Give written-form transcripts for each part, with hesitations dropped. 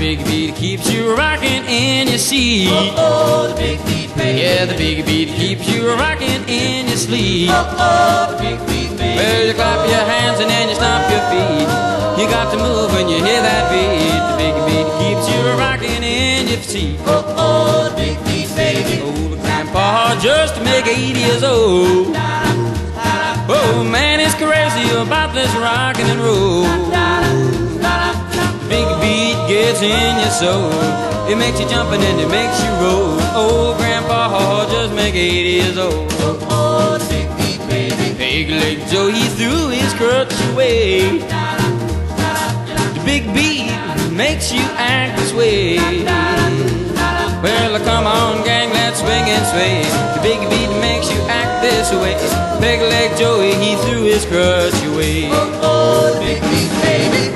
big beat keeps you rocking in your seat. Oh, the big beat, baby. Yeah, the big beat keeps you rocking in your sleep. Oh, the big beat, baby. Well, you clap your hands and then you stomp your feet. You got to move when you hear that beat. The big beat keeps you rocking in your seat. Oh, the big beat, baby. Old grandpa just make 80 years old. Oh, man, he's crazy about this rockin' and roll. Big beat gets in your soul. It makes you jump and then it makes you roll. Old grandpa just make 80 years old. Oh, the big beat, baby. Big leg Joe, he threw his crutch away. The big beat makes you act this way. Well, come on, gang, let's swing and sway. The big beat makes you act this way. Big leg Joey, he threw his crutch away. Oh, the big beat, baby.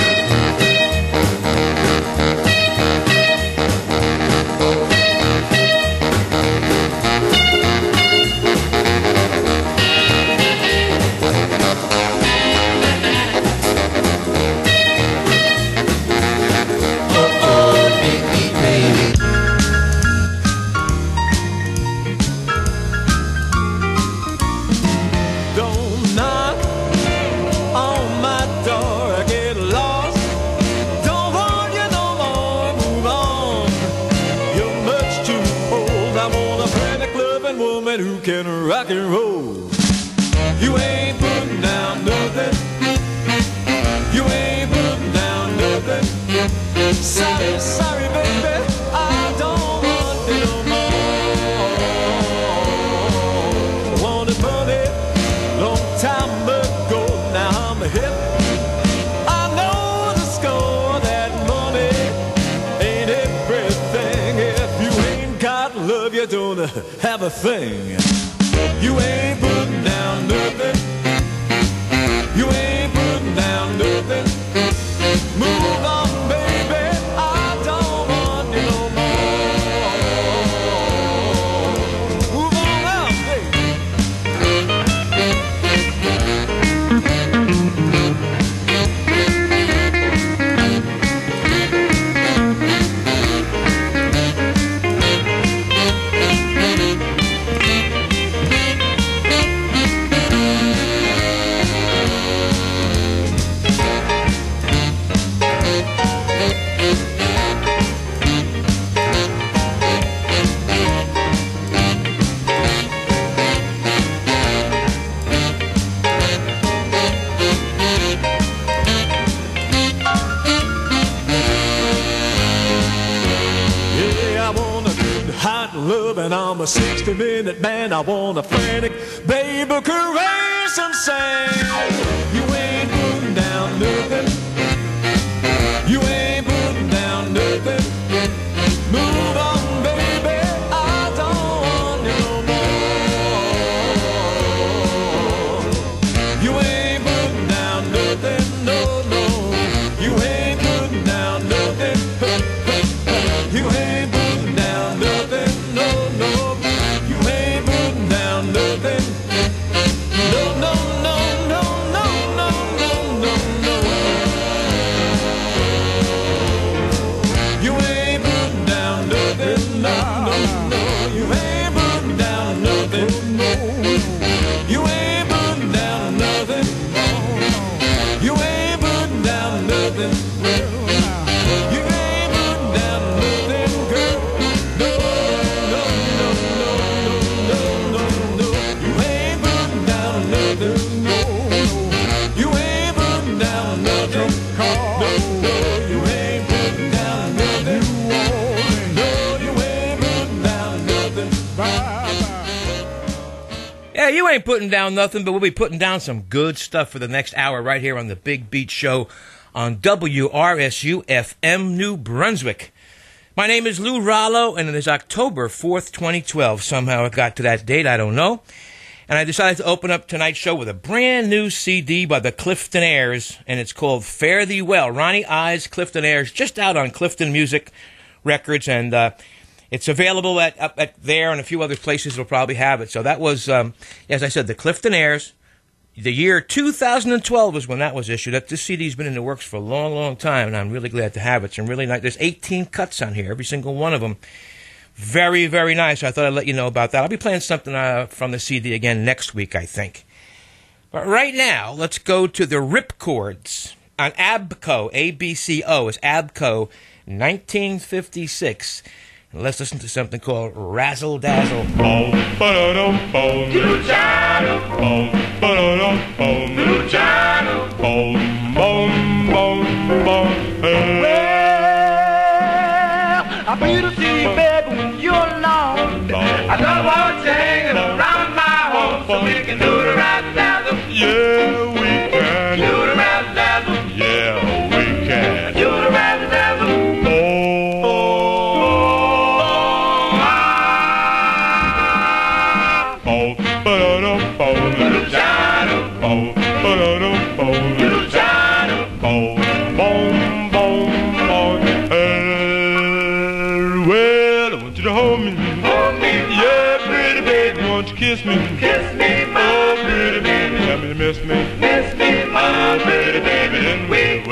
Who can rock and roll? You ain't putting down nothing. You ain't putting down nothing. Sorry, sorry, baby, I don't want it no more. I wanted money long time ago. Now I'm hip. I know the score. That money ain't everything. If you ain't got love, you don't have a thing. You ain't putting down nothing. You ain't putting down nothing. Move on, baby, I don't want you no more. Move on out, and I'm a 60-minute man. I want a frantic baby caress and sing. You ain't putting down nothing. You ain't putting down nothing. Move on, baby, I don't want you no more. You ain't putting down nothing, no, no. You ain't putting down nothing. You ain't putting down nothing. You ain't putting down nothing, but we'll be putting down some good stuff for the next hour right here on the Big Beat Show on WRSU-FM New Brunswick. My name is Lou Rallo, and it is October 4th, 2012. Somehow it got to that date, I don't know. And I decided to open up tonight's show with a brand new CD by the Clifton Heirs, and it's called Fare Thee Well. Ronnie Ives, Clifton Heirs, just out on Clifton Music Records, and it's available at there and a few other places will probably have it. So that was, as I said, the Clifton Heirs, The year 2012 is when that was issued. This CD's been in the works for a long, long time, and I'm really glad to have it. Some really nice. There's 18 cuts on here, every single one of them. Very, very nice. I thought I'd let you know about that. I'll be playing something from the CD again next week, I think. But right now, let's go to the Ripcords on ABCO. ABCO is ABCO 1956. And let's listen to something called Razzle Dazzle. Well, I feel to see you, baby, when you're alone. I don't want you hanging around my home, so we can do the razzle dazzle. Yeah, we can. Do the razzle dazzle. Yeah, we can. Do the razzle dazzle. Well, I want you to hold me. Hold me. Yeah, pretty baby, won't you kiss me? Kiss me, my pretty baby. Let me miss me. Miss me, my pretty baby. And we'll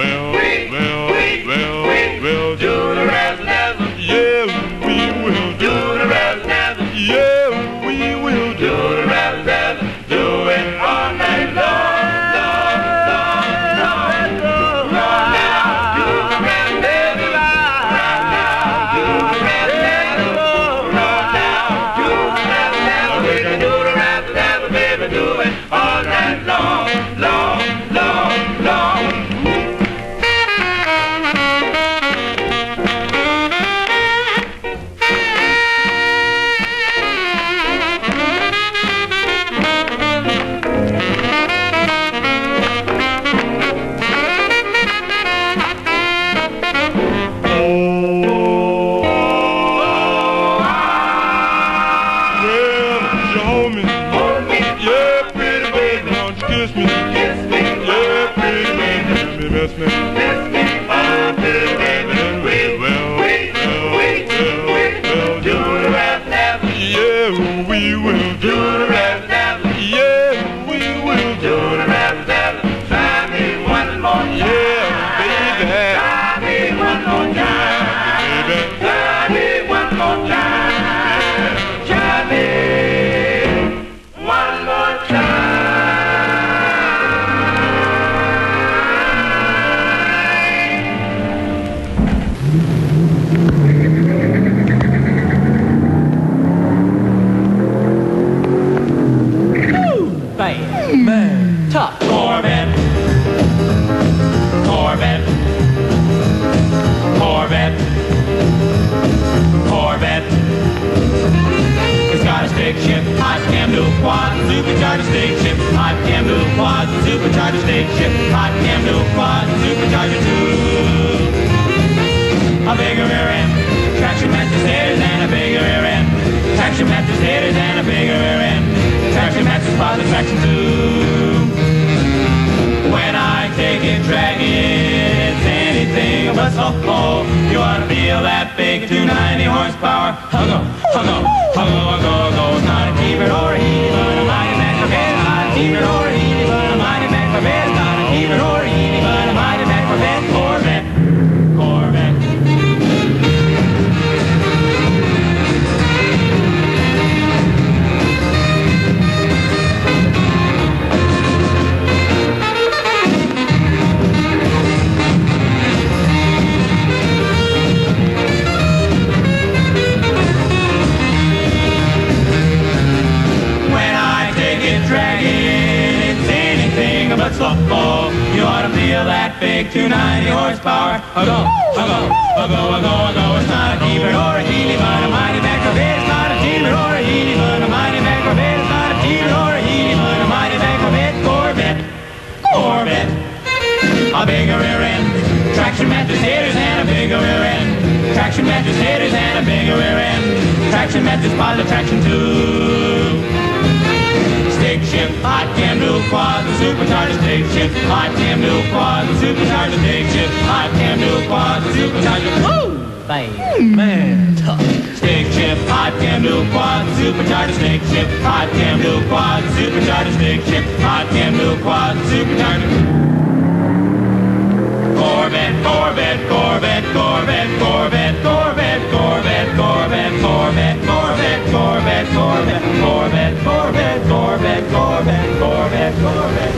do the razzle dazzle. Yeah, we will do the razzle dazzle. Yeah, we will do the razzle dazzle. Do it all night long. Supercharged stick shift, hot cam new quad, supercharged stick shift, hot cam new quad, supercharger 2. A bigger rear end, traction mattress headers and a bigger rear end, traction mattress headers and a bigger rear end, traction mattress positive traction 2. When I take it dragging, it's anything but so full. You ought to feel that big 290 horsepower. Huggo, huggo, huggo, huggo, huggo. It's not a T-bird or a Healy, but a mighty Mac Corvette. It's not a T-bird or a Healy, but a mighty Mac Corvette. It's not a T-bird or a Healy, but a mighty Mac Corvette. Corvette, Corvette. But slow, you ought to feel that big 290 horsepower. Huggo, huggo, huggo, huggo, huggo. It's not a T-bird or a Healy, but a mighty Mac Corvette. It's not a T-bird or a Healy, but a mighty Mac Corvette. It's not a T-bird or a Healy, but a mighty Mac Corvette. Corvette, Corvette. A bigger rear end, traction mattress headers and a bigger rear end, traction mattress headers and a bigger rear end, traction mattress positive traction 2. Stick shift, hot cam dual quad, the supercharger stick shift, hot cam dual quad, the supercharger stick shift, hot cam dual quad, the supercharger. Woo! Bam, man, tough. Stick shift. ship, hot cam dual quad, supercharged stick ship, hot cam dual quad, supercharged stick ship, hot cam dual quad, supercharged. Corvette, Corvette, Corvette, Corvette, Corvette, Corvette, Corvette, Corvette, Corvette, Corvette, Corvette, Corvette, Corvette, Corvette, Corvette, Corvette, Corvette, Corvette.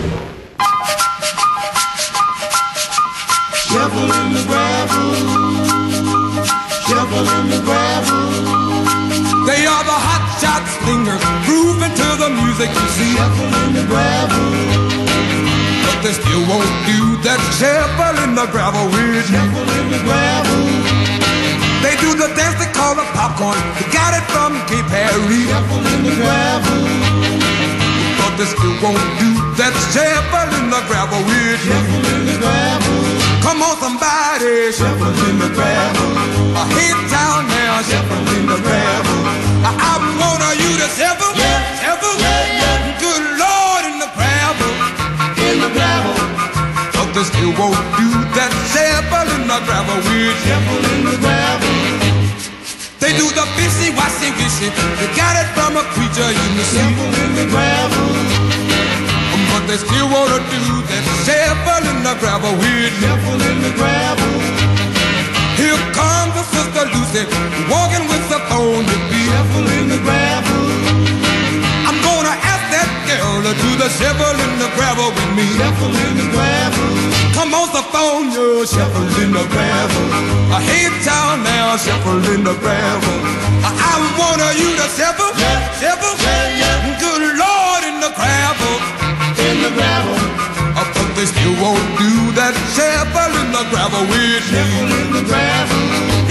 Shovel in the gravel, shovel in the gravel. They are the hot shot stingers, grooving to the music you see. Shovel in the gravel, but they still won't do that shovel in the gravel with me. shovel in the gravel, They do the dance they call the popcorn. They got it from Cape Harry. shovel in the gravel, But they still won't do that shovel in the gravel with me. shovel in the gravel, Come on, somebody, shovel in the gravel, I hit town now, shovel in the gravel. I want you to shovel, Yeah, shovel, yeah, yeah. Good Lord, in the gravel. In the gravel, But they still won't do that shovel in the gravel with me. shovel in the gravel, They do the fishy, washy, wishy. They got it from a preacher in the sea. shovel in the gravel, But they still wanna do that shovel in the gravel with me. shovel in the gravel, Here comes the sister Lucy, walking with the phone to be. shovel in the gravel, I'm gonna ask that girl to do the shovel in the gravel with me. shovel in the gravel, Come on the phone, yo, shovel in the gravel. I hate town now, shovel in the gravel. I want you to shovel, shovel, good Lord, in the gravel. in the gravel, But they still won't do that shovel in the gravel with me. shovel in the gravel.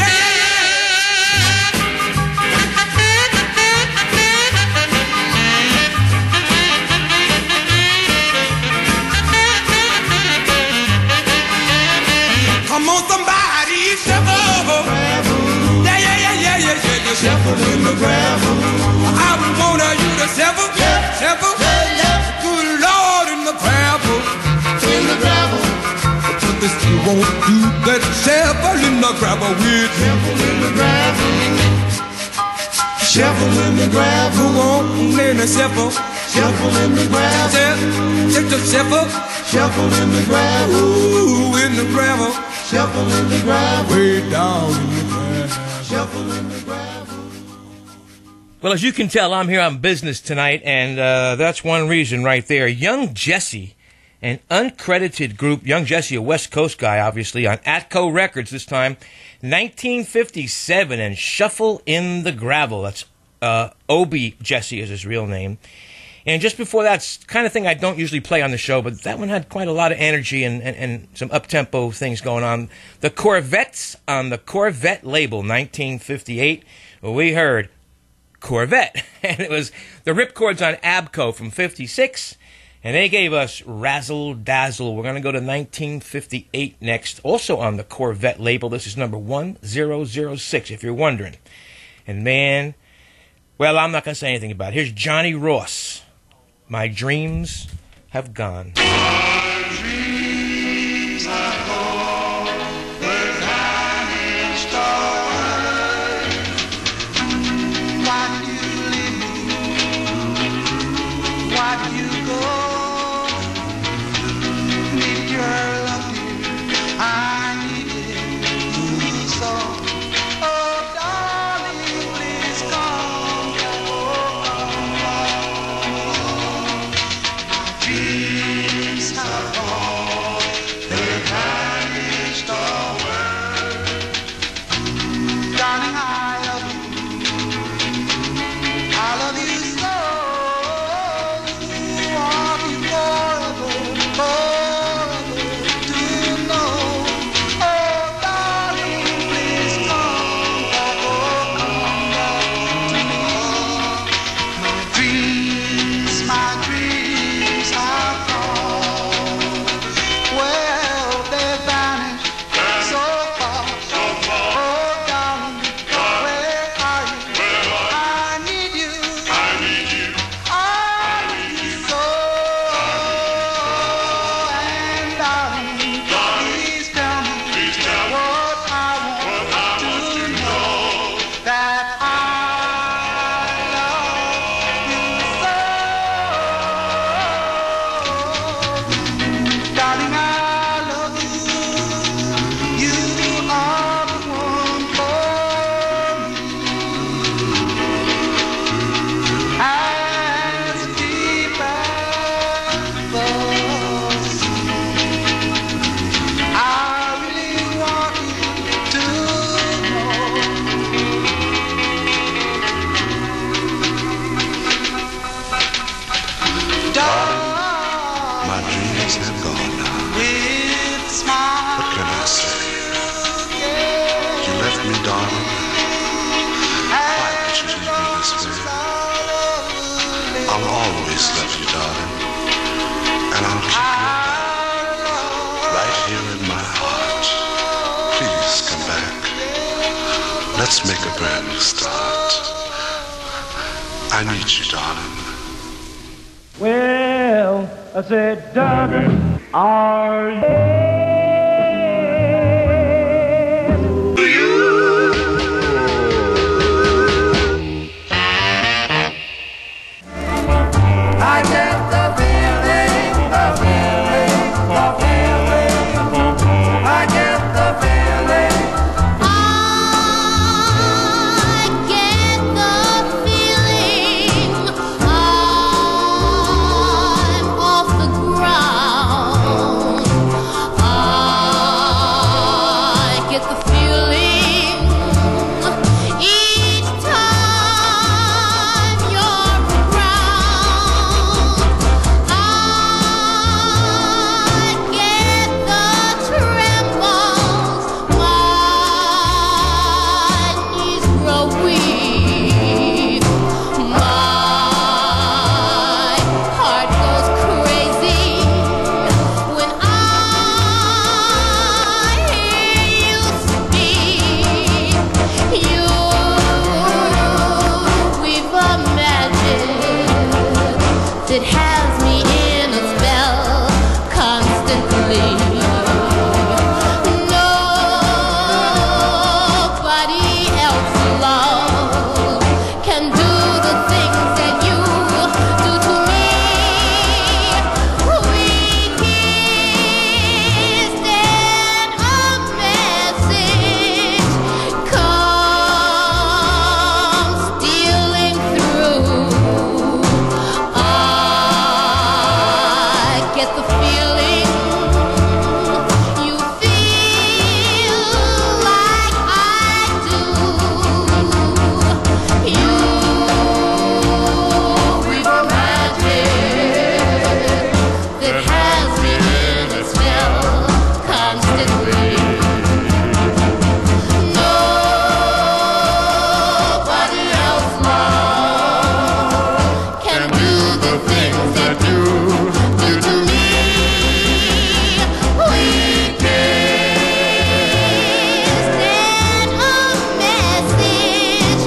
Come on, somebody, shovel. Yeah. Shovel in the gravel, I want you to shovel, shovel. Good Lord, in the gravel. in the gravel, But they still won't do that shovel in the gravel with me. shovel in the gravel, shovel in the gravel, Who won't in the shovel? shovel in the gravel, Check the shovel. shovel in the gravel, Ooh, in the gravel. shovel in the gravel, Way down in the gravel. shovel in the gravel. Well, as you can tell, I'm here on business tonight, and that's one reason right there. Young Jesse, an uncredited group. Young Jesse, a West Coast guy, obviously, on Atco Records this time. 1957, and Shuffle in the Gravel. That's Obie Jesse is his real name. And just before that's the kind of thing I don't usually play on the show, but that one had quite a lot of energy and some up-tempo things going on. The Corvettes on the Corvette label, 1958. We heard Corvette, and it was the ripcords on Abco from 56, and they gave us Razzle Dazzle. We're going to go to 1958 next, also on the Corvette label. This is number 1006, if you're wondering. And man, well, I'm not going to say anything about it. Here's Johnny Ross. My dreams have gone. Dreams have gone, they're and gone now. What can I say? You left me, darling. Why would you leave me this way? I'll always love you, darling. And I'll keep you back, right here in my heart. Please come back. Let's make a brand new start. I need you, darling. Well, I said, darling, are you? I get the feeling, the feeling, the feeling. I get the feeling. I get the feeling I'm off the ground. I get the feeling each time you're around. I get the trembles, my knees grow weak, my heart goes crazy when I hear you speak. You weave a magic that has me in a spell constantly. Nobody else, love, can do the things that you do to me. We kissed and a message comes stealing through. I get the feeling you feel like I do. You weave a magic that has me in a spell constantly. Nobody else, love, can do the things that you do to me. We kissed and a message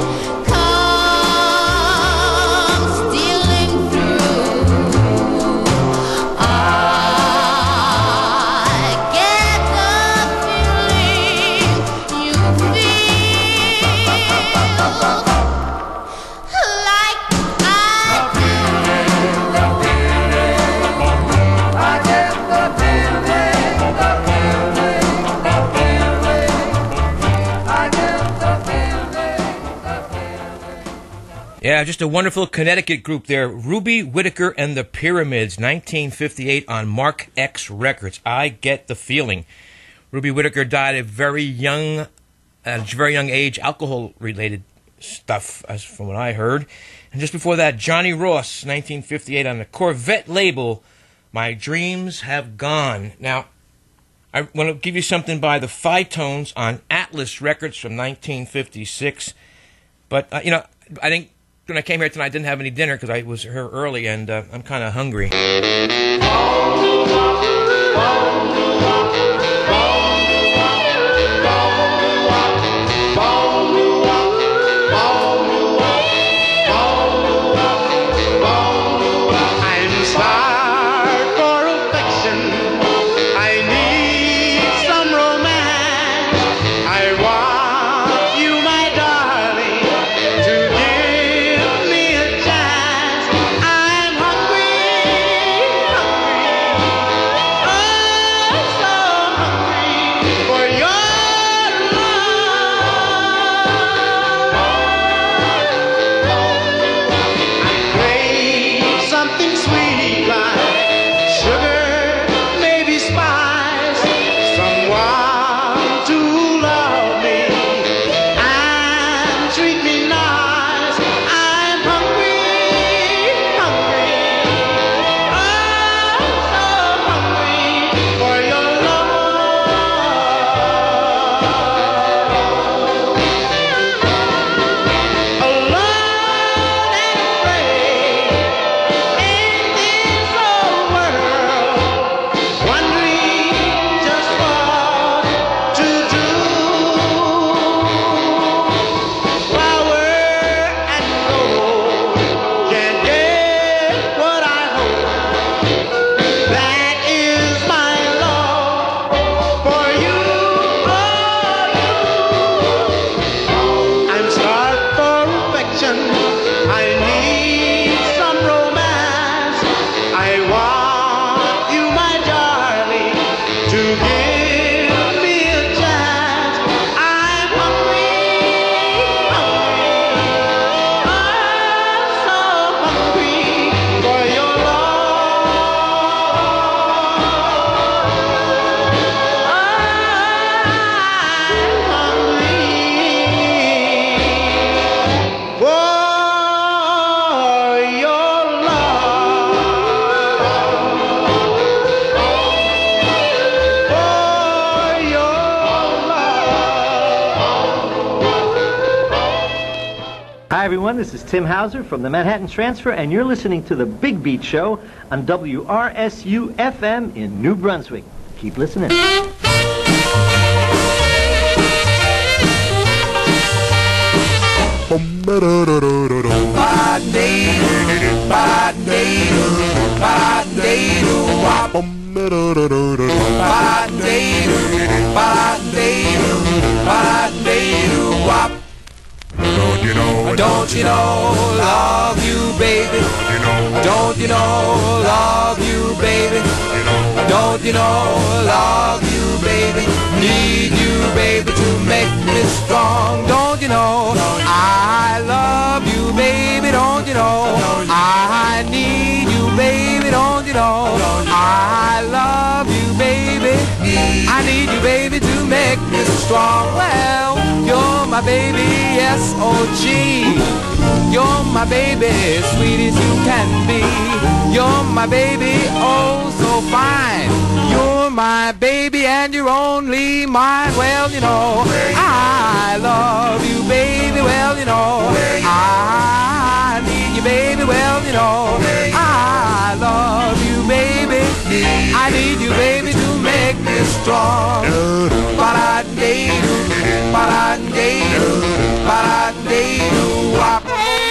comes stealing through. I get the feeling you feel like I do. I get the feeling, the feeling, the feeling. I get the feeling, the feeling. Yeah, just a wonderful Connecticut group there. Ruby Whittaker and the Pyramids, 1958 on Mark X Records. I get the feeling. Ruby Whittaker died at a very young age, alcohol-related stuff, as from what I heard. And just before that, Johnny Ross, 1958 on the Corvette label, My Dreams Have Gone. Now, I want to give you something by the Phi-Tones on Atlas Records from 1956. But, I think when I came here tonight, I didn't have any dinner because I was here early, and I'm kind of hungry. I'm starved for affection. I need some romance. I want you, my darling, to give me a chance. I'm hungry, hungry. Hi, everyone. This is Tim Hauser from the Manhattan Transfer, and you're listening to the Big Beat Show on WRSU-FM in New Brunswick. Keep listening. Don't you know, love you, baby? Don't you know, love you, baby? Don't you know, love you, baby? Need you, baby, to make me strong. Don't you know, I love you, baby? Don't you know, I need you, baby? Don't you know, I love you, baby? I need you, baby, to make me strong. Well, you're my baby, S-O-G. You're my baby, sweet as you can be. You're my baby, oh so fine. You're my baby and you're only mine. Well, you know, I love you, baby. Well, you know, I need you, baby. Well, you know, I love you, baby. I need you, baby, to make me strong. Ba-da-dee-doo, ba-da-dee-doo, ba-da-dee-doo, wop.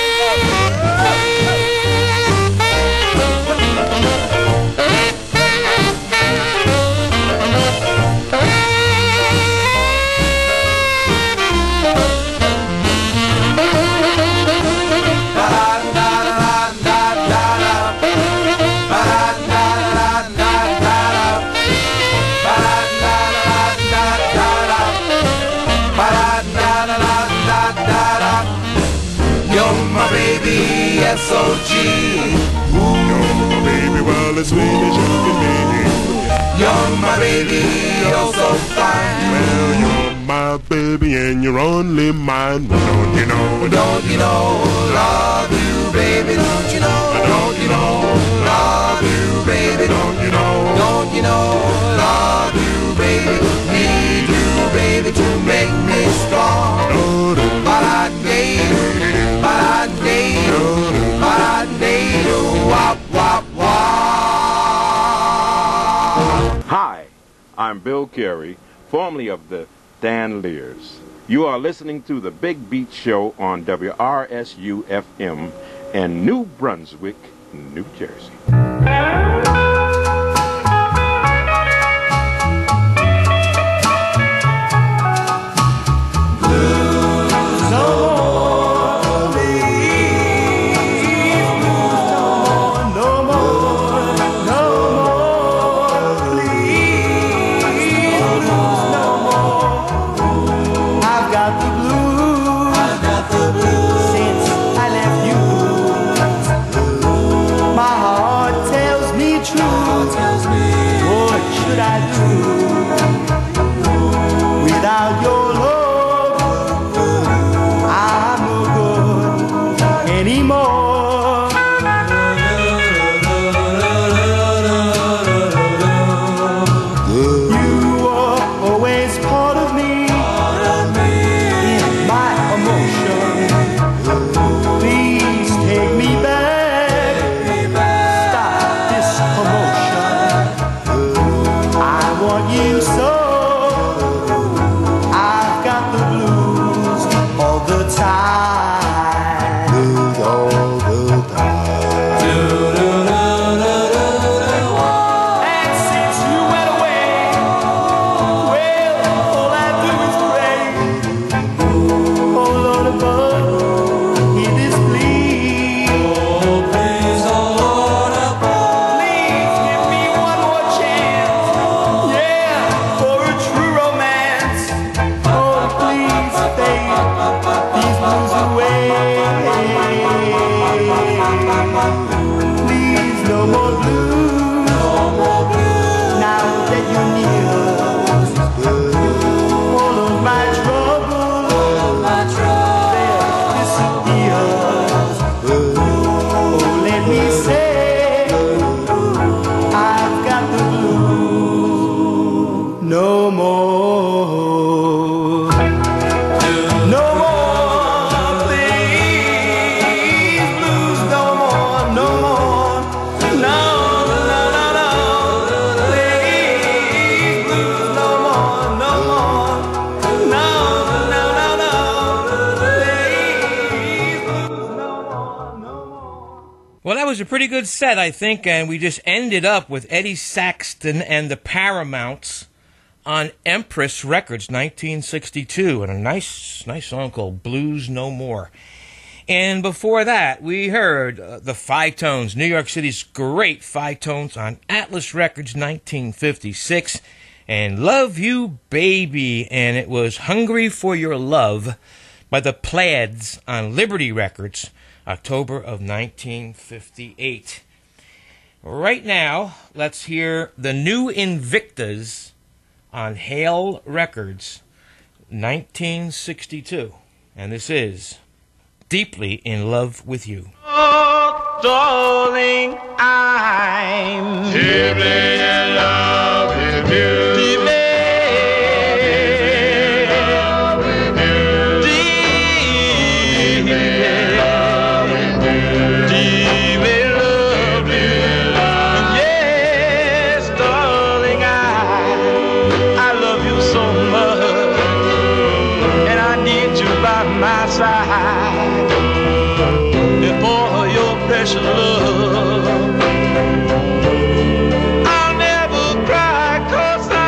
S-O-G. You're my baby, well as sweet as you can be. You're my baby, you're so fine. Well, you're my baby and you're only mine. Well, don't you know, love you, baby. Don't you know, love you, baby. Don't you know, love you, baby. Need you, baby, to make me strong. Ba-da-dee-doo, ba-da-dee-doo. Hi, I'm Bill Carey, formerly of the Dan Lears. You are listening to the Big Beat Show on WRSU-FM in New Brunswick, New Jersey. a pretty good set, I think, and we just ended up with Eddie Saxton and the Paramounts on Empress Records, 1962, and a nice song called Blues No More. And before that, we heard the Fi-Tones, New York City's great Fi-Tones, on Atlas Records, 1956, and Love You Baby, and it was Hungry for Your Love by the Plaids on Liberty Records, October of 1958. Right now, let's hear the new Invictas on Hale Records, 1962. And this is Deeply in Love with You. Oh, darling, I'm deeply in love with you. Love. I'll never cry 'cause I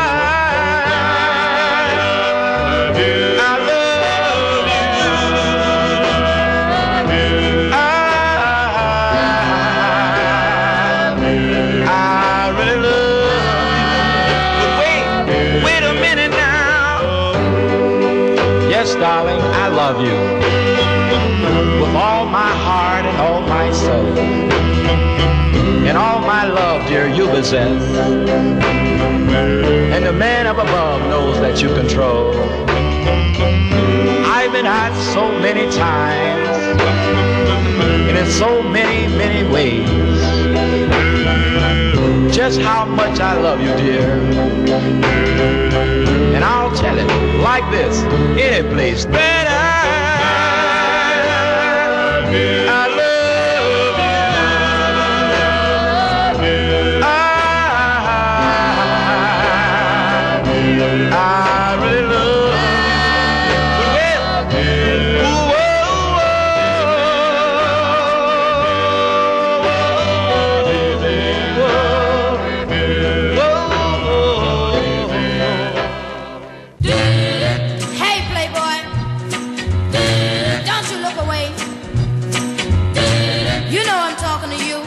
love you. I love you. I really love you. But wait a minute now. Yes, darling, I love you. With all my heart and all my soul, and all my love, dear, you possess, and the man up above knows that you control. I've been hot so many times, and in so many, many ways, just how much I love you, dear. And I'll tell it like this, any place better. I love you. I really love you. Hey, Playboy, don't you look away. You know I'm talking to you.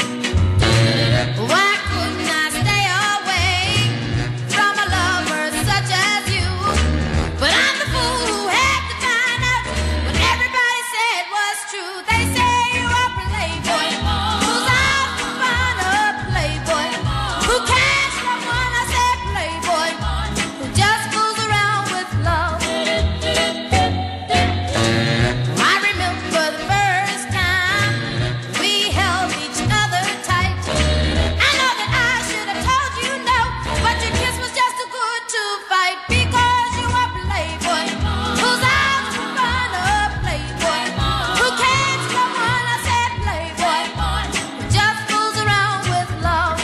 Why couldn't I stay away from a lover such as you? But I'm the fool who had to find out what everybody said was true. They say you're a playboy who's out to find a playboy who can't stop when I say playboy, who just fools around with love. I remember the first time we held each other tight. I know that I should have told you no, but your kiss was just too good to fight. Because you are playboy who's out to find a playboy who can't stop when I said playboy, who just fools around with love.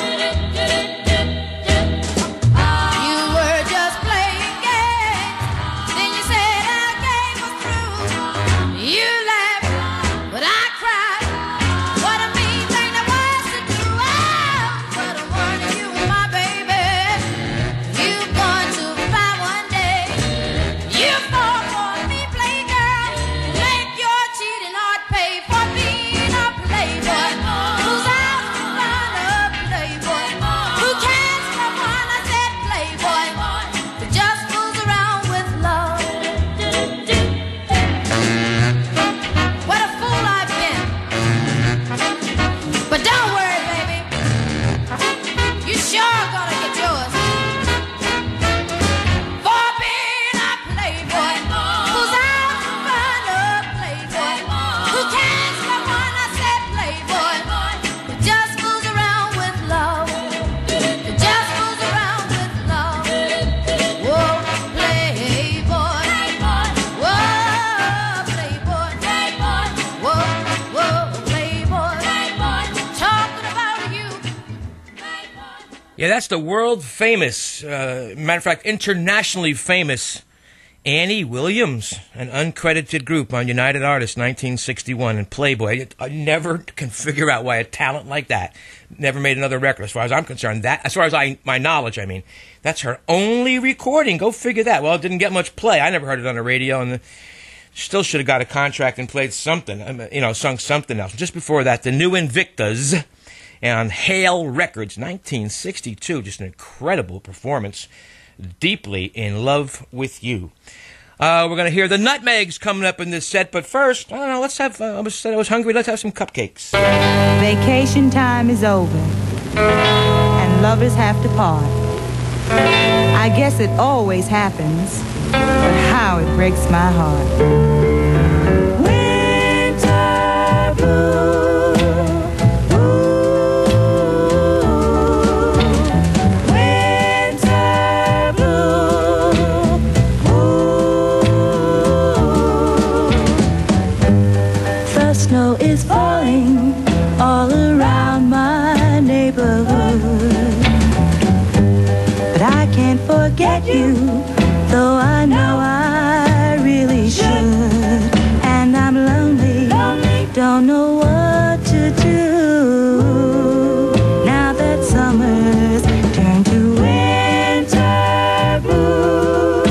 You were just playing games, then you said our game was through. You laughed, but I cried. What a mean thing that was to do. Oh, but I'm warning you, my baby, you're going to find one day you fall for me, play girl. Make your cheating heart pay for being a playboy who's out to find a playboy who can't stop when I said playboy, who just fools around with love. What a fool I've been. But don't worry, baby, you sure gonna get yours for being a playboy who's out to find a playboy who can't stop when I said playboy, who just fools around with love, who just fools around with love. Whoa, playboy, whoa, playboy, whoa, playboy, talking about you. Yeah, that's the world famous, matter of fact, internationally famous Annie Williams, an uncredited group on United Artists, 1961, and Playboy. I never can figure out why a talent like that never made another record, as far as I'm concerned. That, as far as my knowledge, I mean, that's her only recording. Go figure that. Well, it didn't get much play. I never heard it on the radio, and still should have got a contract and played something, sung something else. Just before that, the New Invictas on Hale Records, 1962. Just an incredible performance. Deeply in Love with You. We're going to hear the Nutmegs coming up in this set, but first, I don't know, let's have, I was hungry, let's have some cupcakes. Vacation time is over, and lovers have to part. I guess it always happens, but how it breaks my heart. Winter blue. Snow is falling all around my neighborhood, but I can't forget you, though I know I really should. And I'm lonely, don't know what to do, now that summer's turned to winter blue.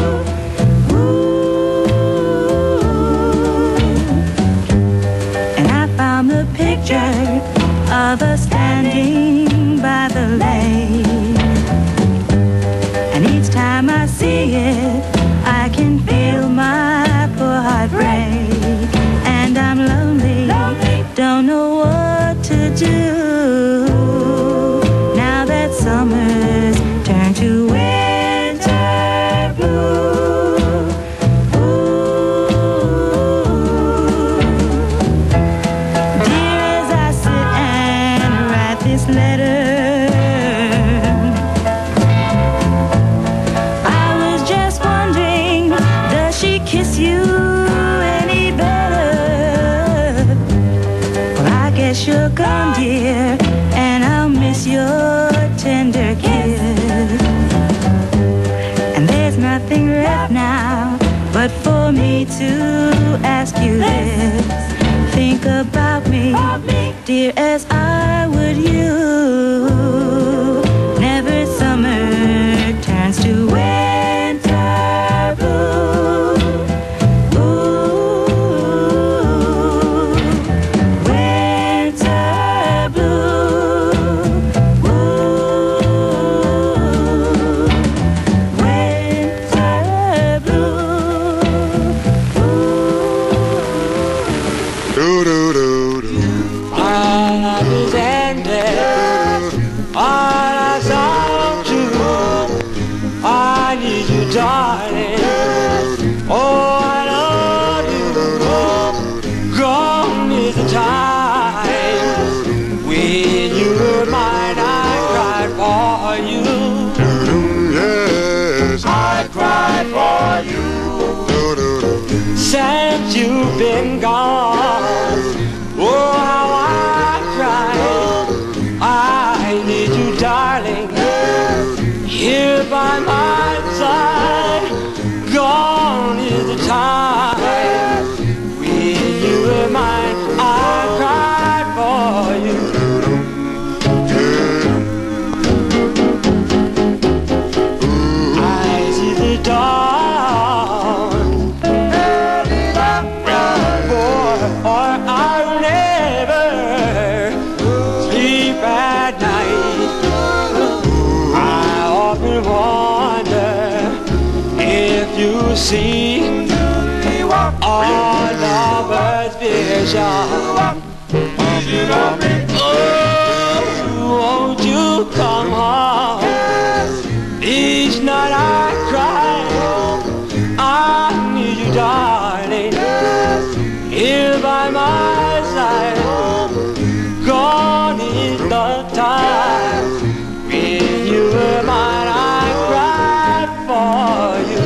Of us standing by the lake, and each time I see it, I can feel my poor heart break. And I'm lonely, don't know what to do, now that summer's turned to winter blue. Kiss you any better? Well, I guess you're gone, dear, and I'll miss your tender kiss. And there's nothing left now but for me to ask you this. Think about me, dear, as I would you. Never summer turns to winter blue. Darling, oh, I love you. Gone is the time when you were mine. I cried for you. Yes, I cried for you. Since you've been gone, oh, how I cried. I need you, darling, here by my side. Gone is the time when you were mine. I cried for you. I see the dawn, boy, or I'll never sleep at night. I often wonder if you see all lovers' vision. Oh, won't you come home? Each night I cry, I need you, darling, here by my side. Gone is the time when you were mine. I cried for you.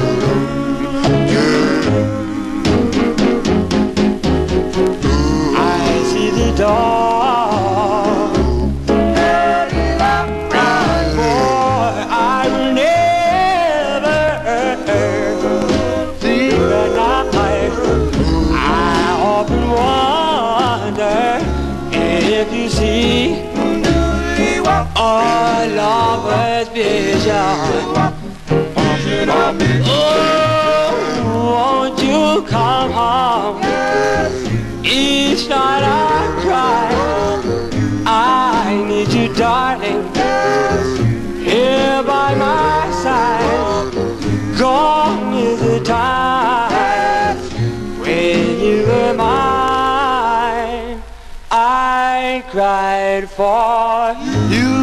I see the dawn, boy, I will never girl. Oh, won't you come home? Each night I cry, I need you, darling, here by my side. Gone is the time when you were mine. I cried for you.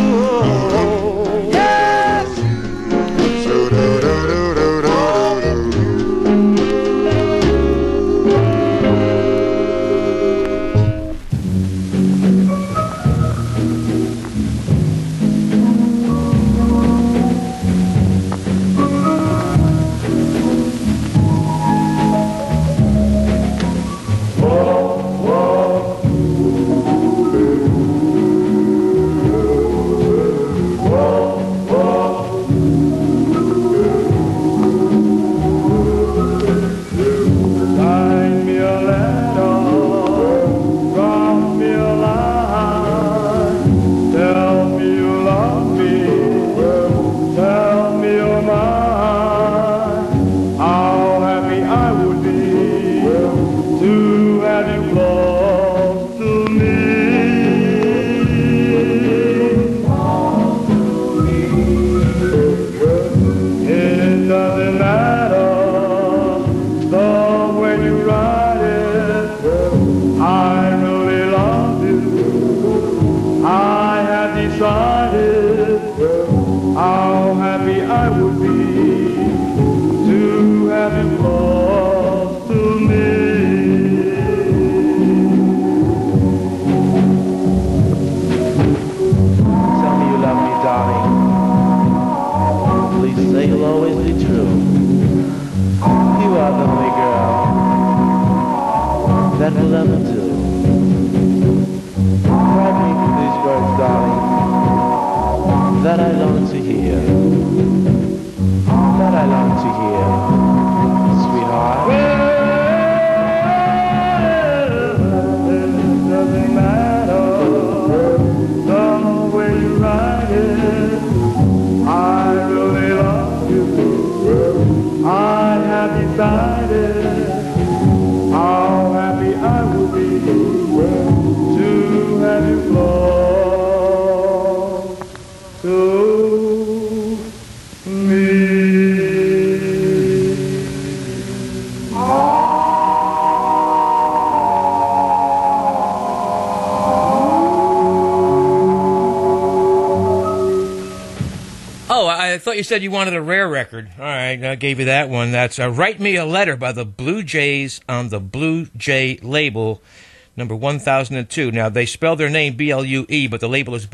I thought you said you wanted a rare record. All right, I gave you that one. That's Write Me a Letter by the Blue Jays on the Blue Jay label, number 1002. Now, they spell their name B-L-U-E, but the label is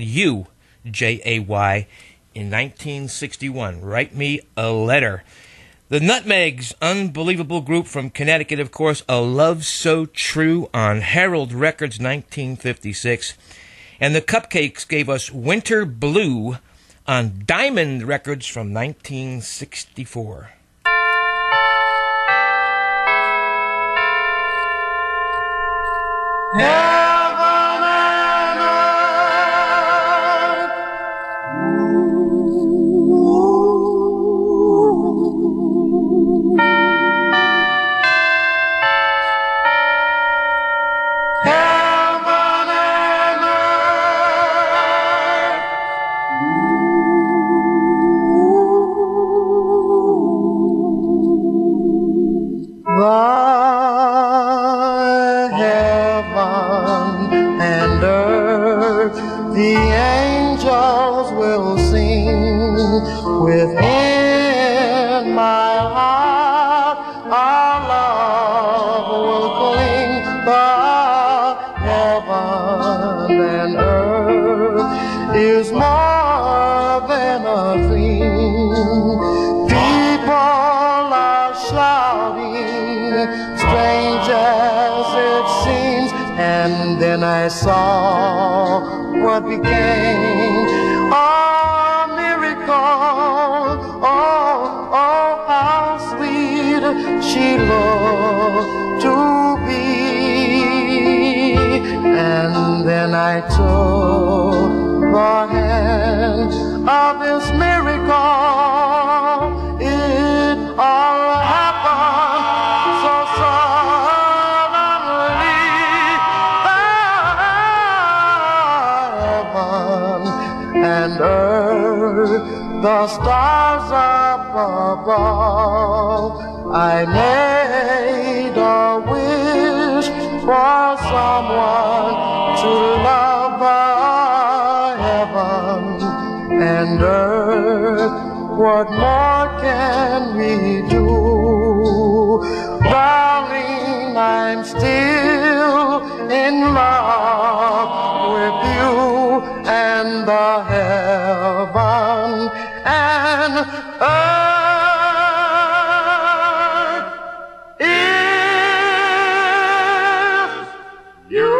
B-L-U-J-A-Y in 1961. Write Me a Letter. The Nutmegs, unbelievable group from Connecticut, of course, A Love So True on Herald Records, 1956. And the Cupcakes gave us Winter Blue on Diamond Records from 1964. I saw what became a miracle. Oh, oh, how sweet she looked to be. And then I took her hand, of this miracle. It all happened so suddenly. Heaven and earth, the stars up above. I made a wish for someone to love. Heaven and earth, what more can we do? Darling, I'm still in love with you, and the heaven and earth is you.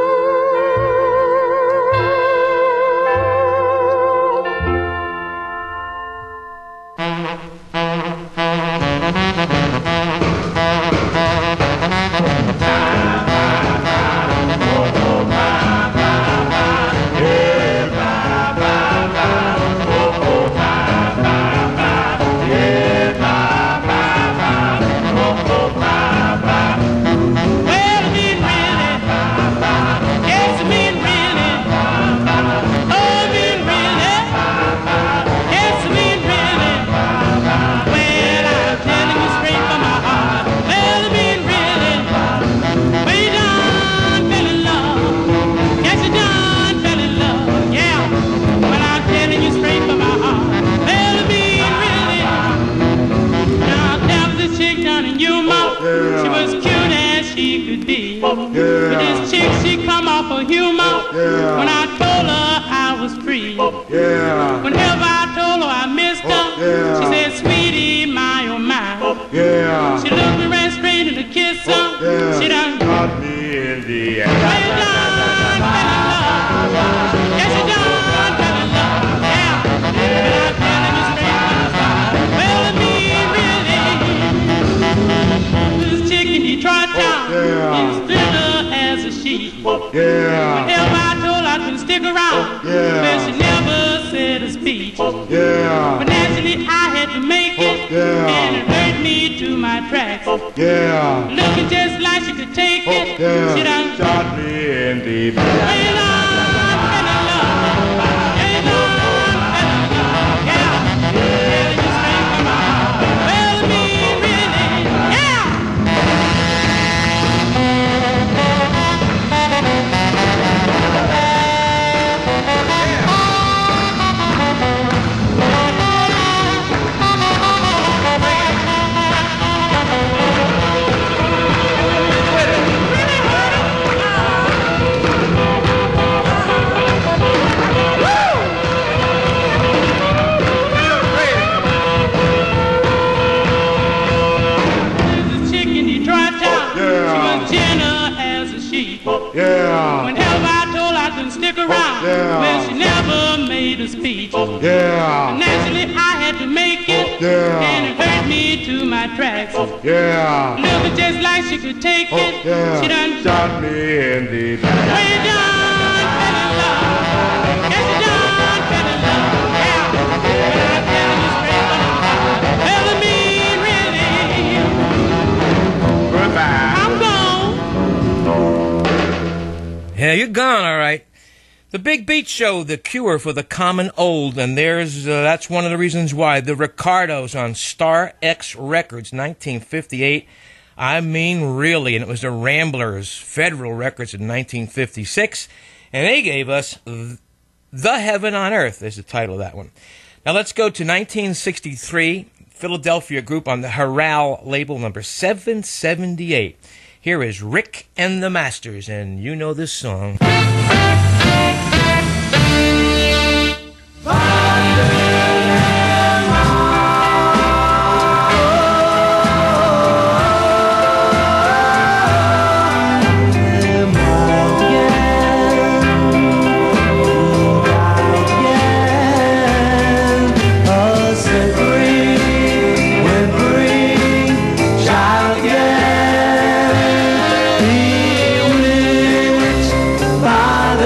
But this chick, she come off of humor. When I told her I was free. Whenever I told her I missed her, she said, sweetie, my oh my. She looked me right straight in the kiss her. She done got me in the ass. Well, she done fell in love. Yeah, she done fell in love. Yeah. But I'm telling you straight, well, I mean, really, this chick in Detroit town is thinner as a sheep. Whenever I told her I couldn't stick around, but she never said a speech. But naturally I had to make it, and it hurt me to my tracks. Looking just like she could take it, she done shot me in the back. Well, I'm feeling love. Yeah, I'm feeling love. Yeah. Telling you straight from my heart. Well, I mean, really, yeah. Whenever I told her I couldn't stick around, well, she never made a speech. Naturally, I had to make it, and it hurt me to my tracks. Looking just like she could take it, she done shot me in the back. Well, you done fell in love. Yes, you done fell in love. Yeah. But I'm telling you straight from the heart. Well, I mean, really. Goodbye. I'm gone. Yeah, you're gone, all right. The Big Beat Show, the cure for the common old, and that's one of the reasons why. The Ricardos on Star X Records, 1958. I mean, really, and it was the Ramblers, Federal Records in 1956, and they gave us The Heaven on Earth is the title of that one. Now let's go to 1963, Philadelphia group on the Herald label, number 778. Here is Rick and the Masters, and you know this song. By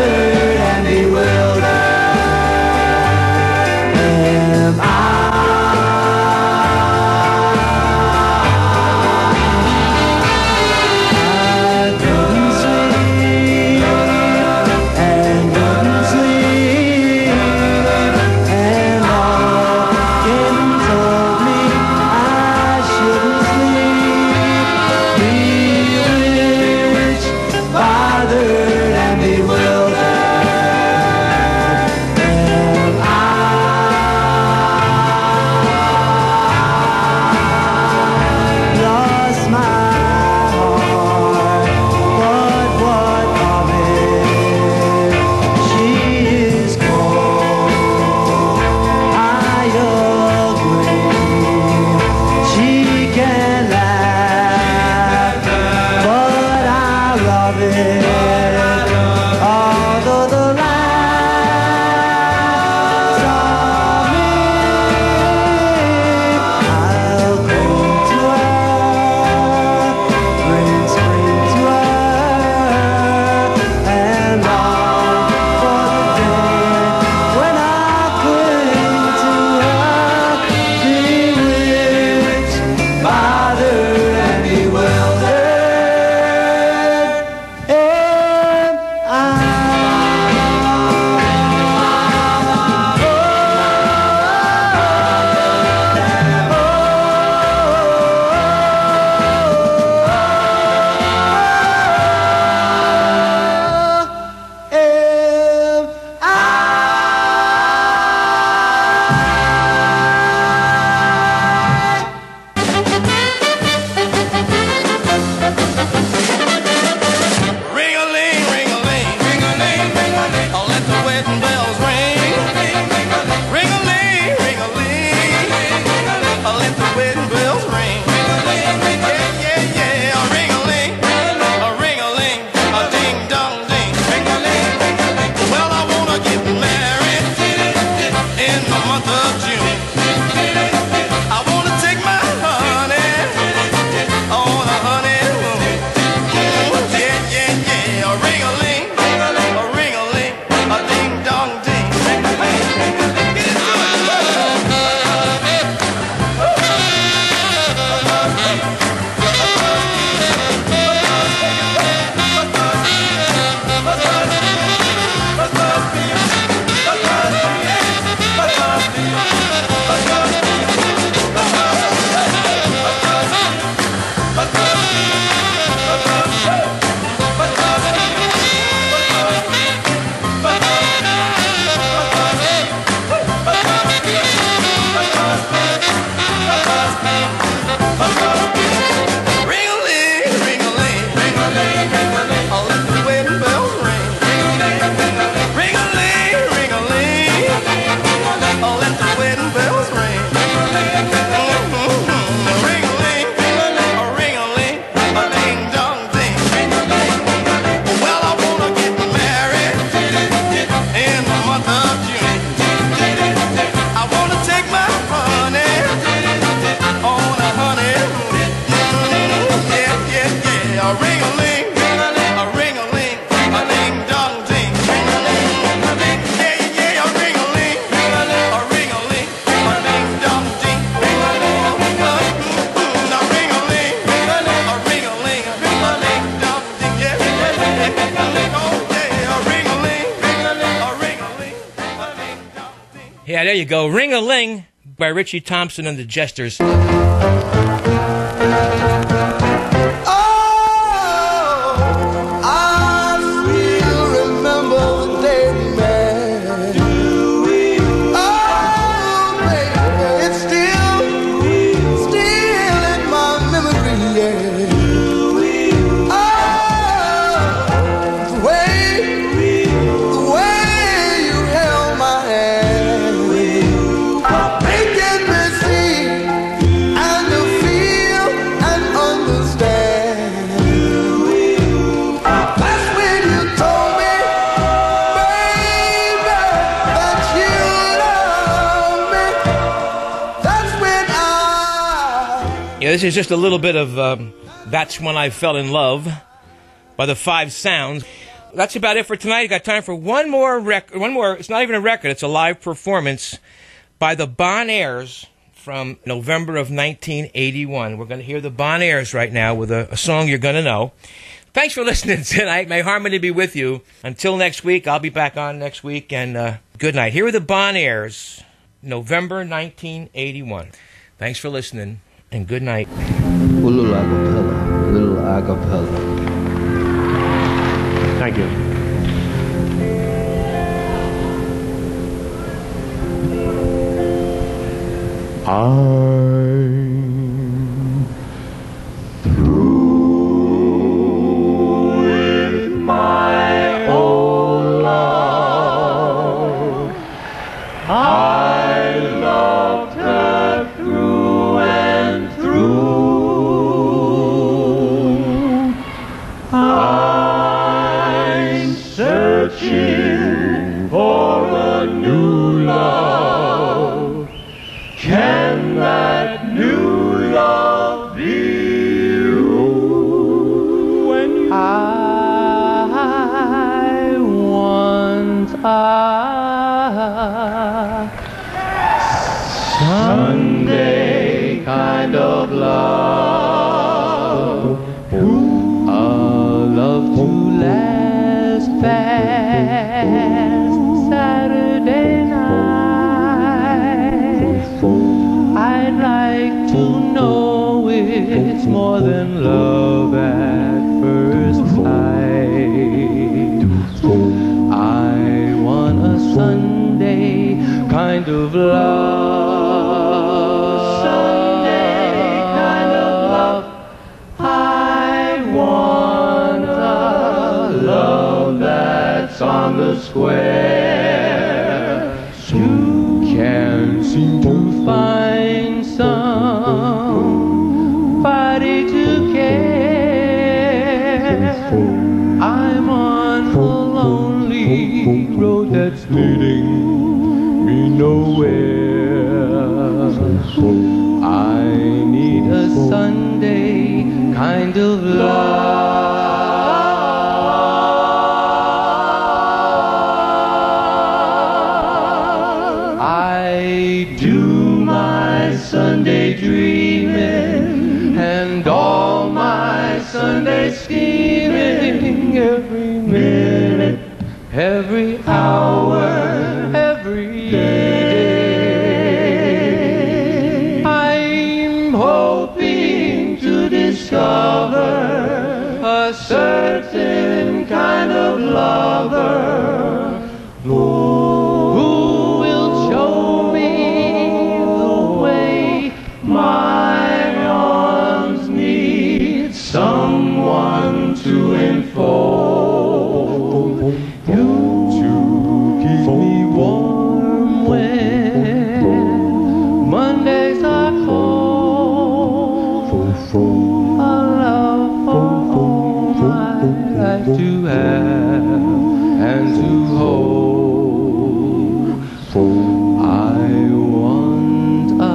Yeah, there you go. Ring-a-Ling by Richie Thompson and the Jesters. This is just a little bit of That's When I Fell in Love by the Five Sounds. That's about it for tonight. You got time for one more record. One more. It's not even a record. It's a live performance by the Bon Airs from November of 1981. We're going to hear the Bon Airs right now with a song you're going to know. Thanks for listening tonight. May harmony be with you. Until next week, I'll be back on next week. And good night. Here are the Bon Airs, November 1981. Thanks for listening. And good night. A little acapella, a little acapella. Thank you. I'm through with my old love. I loved her through and through. I'm searching for a new love. Can that new love be you? When I want a Sunday kind of love, a love to last past Saturday night. I'd like to know it's more than love at first sight. I want a Sunday kind of love. Sunday kind of love. I want a love that's on the square. You can't seem to find somebody to care. I'm on a lonely road that's leading me nowhere. I need a Sunday kind of love. I do my Sunday dreaming and all my Sunday scheming every minute, every hour, every day. I'm hoping to discover a certain kind of lover who will show me the way my arms need someone to enfold. You to keep me warm when Mondays are cold. A love for all my life to have and to hold. I want a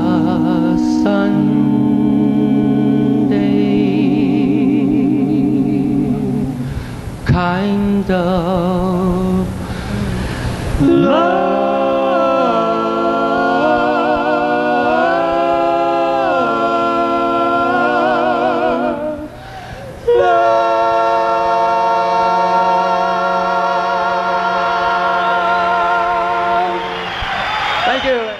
Sunday kind of love. Thank you.